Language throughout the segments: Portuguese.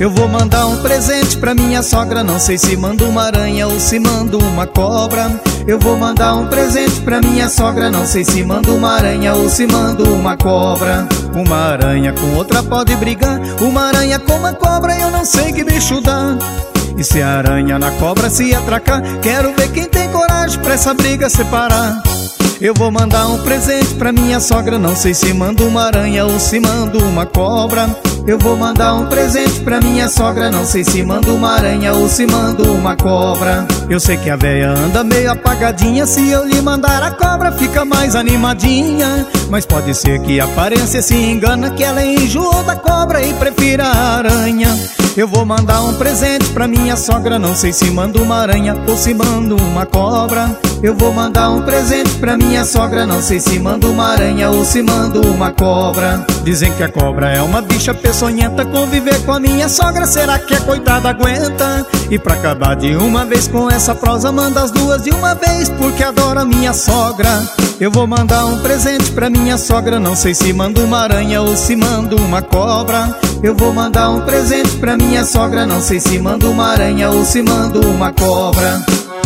Eu vou mandar um presente pra minha sogra, não sei se mando uma aranha ou se mando uma cobra. Eu vou mandar um presente pra minha sogra, não sei se mando uma aranha ou se mando uma cobra. Uma aranha com outra pode brigar, uma aranha com uma cobra eu não sei que bicho dá. E se a aranha na cobra se atracar, quero ver quem tem coragem pra essa briga separar. Eu vou mandar um presente pra minha sogra, não sei se mando uma aranha ou se mando uma cobra. Eu vou mandar um presente pra minha sogra, não sei se mando uma aranha ou se mando uma cobra. Eu sei que a véia anda meio apagadinha, se eu lhe mandar a cobra fica mais animadinha. Mas pode ser que a aparência se engana, que ela enjoou da cobra e prefira a aranha. Eu vou mandar um presente pra minha sogra, não sei se mando uma aranha ou se mando uma cobra. Eu vou mandar um presente pra minha sogra, não sei se mando uma aranha ou se mando uma cobra. Dizem que a cobra é uma bicha peçonhenta, conviver com a minha sogra, será que a coitada aguenta? E pra acabar de uma vez com essa prosa, manda as duas de uma vez, porque adoro a minha sogra. Eu vou mandar um presente pra minha sogra, não sei se mando uma aranha ou se mando uma cobra. Eu vou mandar um presente pra minha sogra, não sei se mando uma aranha ou se mando uma cobra.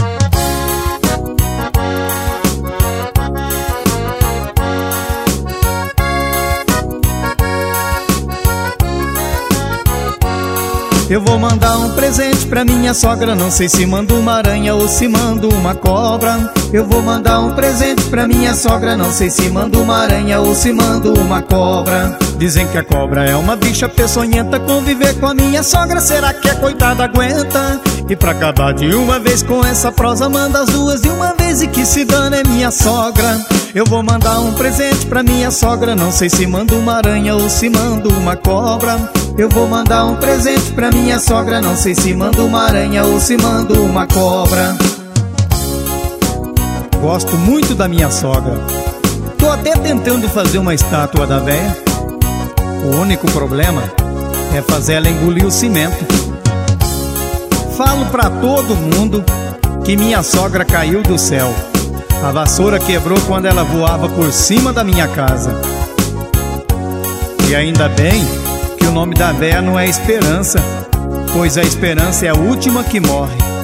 Eu vou mandar um presente pra minha sogra, não sei se mando uma aranha ou se mando uma cobra. Eu vou mandar um presente pra minha sogra, não sei se mando uma aranha ou se mando uma cobra. Dizem que a cobra é uma bicha peçonhenta, conviver com a minha sogra, será que a coitada aguenta? E pra acabar de uma vez com essa prosa, manda as duas de uma vez e que se dane é minha sogra. Eu vou mandar um presente pra minha sogra, não sei se mando uma aranha ou se mando uma cobra. Eu vou mandar um presente pra minha sogra, não sei se mando uma aranha ou se mando uma cobra. Gosto muito da minha sogra. Tô até tentando fazer uma estátua da véia. O único problema é fazer ela engolir o cimento. Falo pra todo mundo que minha sogra caiu do céu. A vassoura quebrou quando ela voava por cima da minha casa. E ainda bem que o nome da véia não é Esperança, pois a esperança é a última que morre.